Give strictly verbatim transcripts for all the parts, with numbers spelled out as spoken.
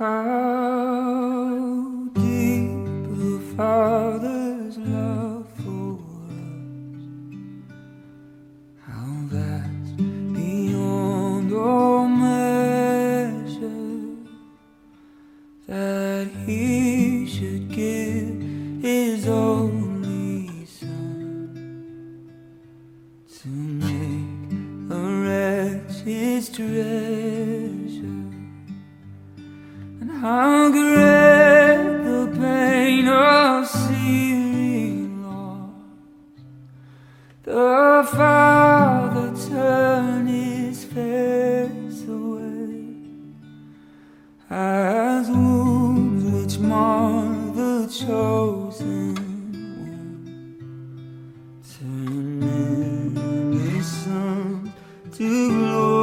How deep the Father's love for us, how vast beyond all measure, that He should give His only Son to make a wretch His treasure. And how great the pain of seeing lost, the Father turned His face away, as wounds which mar the chosen one turn many sons to glory.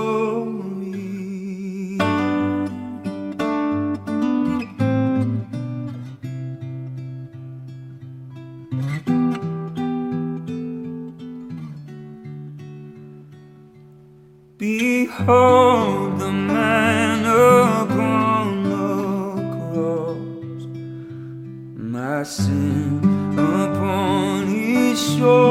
Behold the man upon the cross, my sin upon His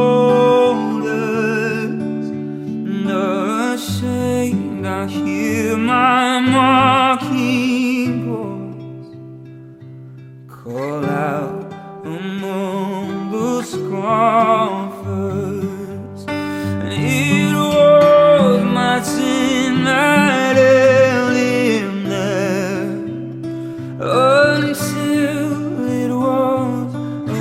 shoulders, and ashamed I hear my mocking voice call out among the scoffers. And it was my sin that held Him there until it was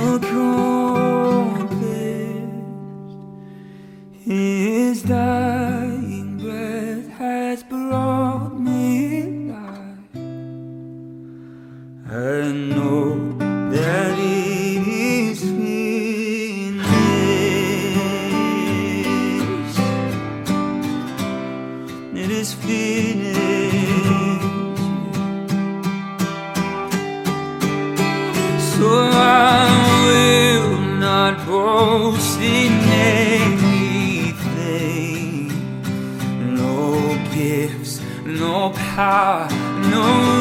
accomplished. His dying breath has brought me life. I know that it is finished. It is finished. So I will not boast in anything, no gifts, no power, no